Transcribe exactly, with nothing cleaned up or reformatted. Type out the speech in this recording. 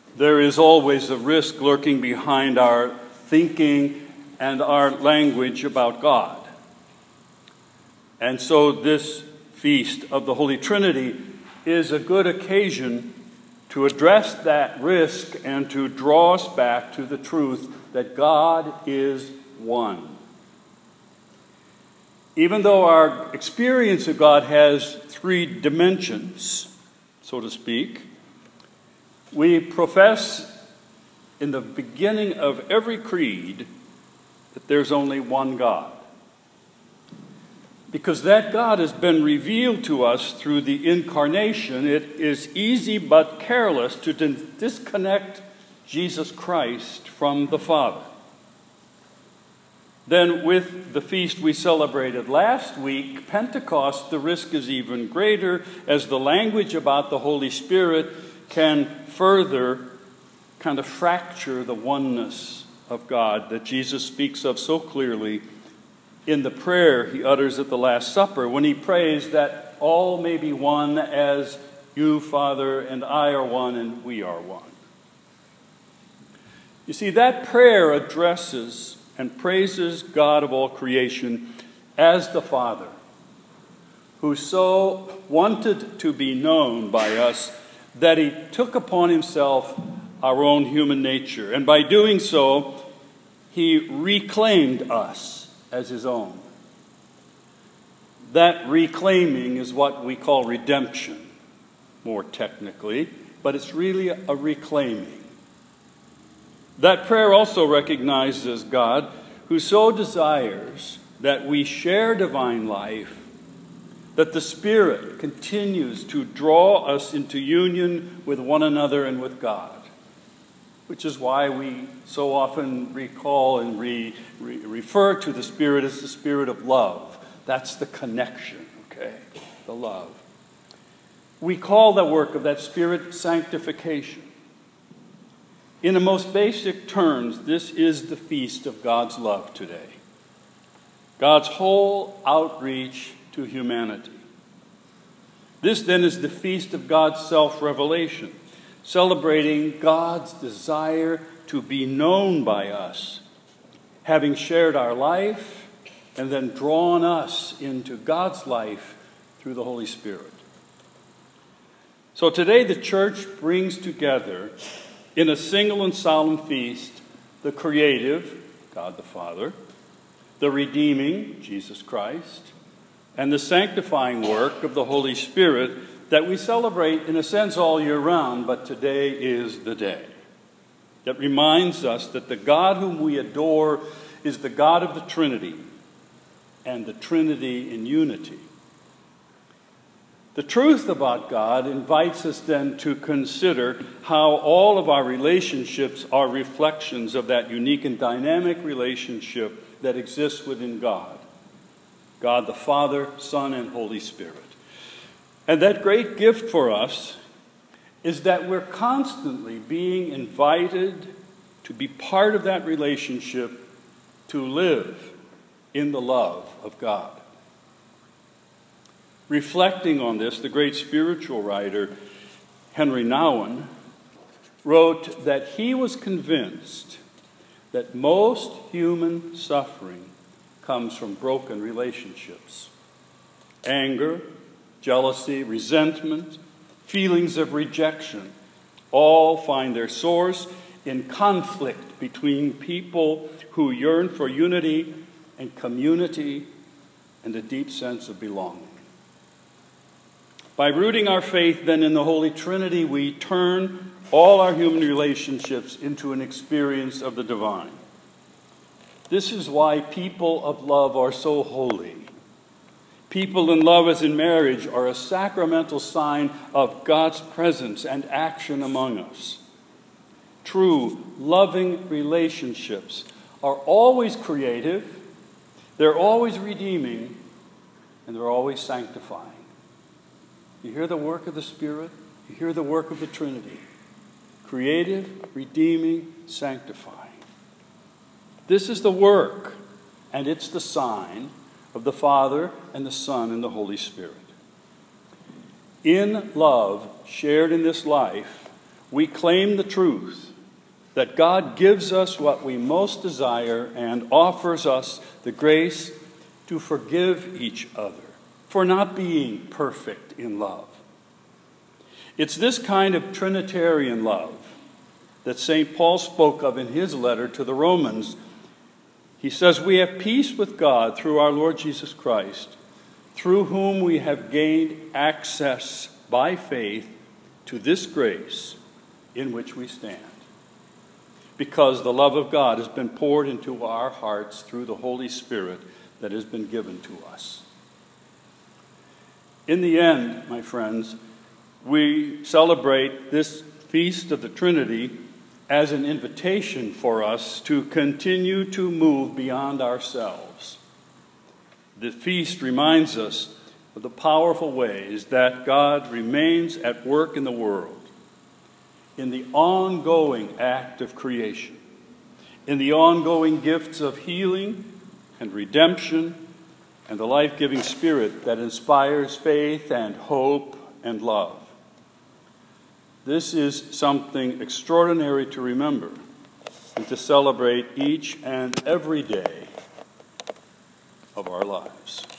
There is always a risk lurking behind our thinking and our language about God. And so this feast of the Holy Trinity is a good occasion to address that risk and to draw us back to the truth that God is one. Even though our experience of God has three dimensions, so to speak, we profess in the beginning of every creed that there's only one God. Because that God has been revealed to us through the incarnation, it is easy but careless to disconnect Jesus Christ from the Father. Then with the feast we celebrated last week, Pentecost, the risk is even greater as the language about the Holy Spirit can further kind of fracture the oneness of God that Jesus speaks of so clearly in the prayer he utters at the Last Supper when he prays that all may be one as you, Father, and I are one and we are one. You see, that prayer addresses and praises God of all creation as the Father, who so wanted to be known by us that he took upon himself our own human nature. And by doing so, he reclaimed us as his own. That reclaiming is what we call redemption, more technically, but it's really a reclaiming. That prayer also recognizes God who so desires that we share divine life, that the Spirit continues to draw us into union with one another and with God. Which is why we so often recall and re, re, refer to the Spirit as the Spirit of love. That's the connection, okay? The love. We call the work of that Spirit sanctification. In the most basic terms, this is the feast of God's love today. God's whole outreach to humanity. This then is the feast of God's self-revelation, celebrating God's desire to be known by us, having shared our life and then drawn us into God's life through the Holy Spirit. So today the church brings together in a single and solemn feast the creative, God the Father, the redeeming, Jesus Christ, and the sanctifying work of the Holy Spirit that we celebrate in a sense all year round, but today is the day. That reminds us that the God whom we adore is the God of the Trinity, and the Trinity in unity. The truth about God invites us then to consider how all of our relationships are reflections of that unique and dynamic relationship that exists within God. God the Father, Son, and Holy Spirit. And that great gift for us is that we're constantly being invited to be part of that relationship, to live in the love of God. Reflecting on this, the great spiritual writer Henry Nouwen wrote that he was convinced that most human suffering comes from broken relationships. Anger, jealousy, resentment, feelings of rejection all find their source in conflict between people who yearn for unity and community and a deep sense of belonging. By rooting our faith then in the Holy Trinity, we turn all our human relationships into an experience of the divine. This is why people of love are so holy. People in love as in marriage are a sacramental sign of God's presence and action among us. True, loving relationships are always creative, they're always redeeming, and they're always sanctifying. You hear the work of the Spirit? You hear the work of the Trinity. Creative, redeeming, sanctifying. This is the work, and it's the sign of the Father and the Son and the Holy Spirit. In love shared in this life, we claim the truth that God gives us what we most desire and offers us the grace to forgive each other for not being perfect in love. It's this kind of Trinitarian love that Saint Paul spoke of in his letter to the Romans. He says, "We have peace with God through our Lord Jesus Christ, through whom we have gained access by faith to this grace in which we stand, because the love of God has been poured into our hearts through the Holy Spirit that has been given to us." In the end, my friends, we celebrate this Feast of the Trinity as an invitation for us to continue to move beyond ourselves. The feast reminds us of the powerful ways that God remains at work in the world, in the ongoing act of creation, in the ongoing gifts of healing and redemption, and the life-giving Spirit that inspires faith and hope and love. This is something extraordinary to remember and to celebrate each and every day of our lives.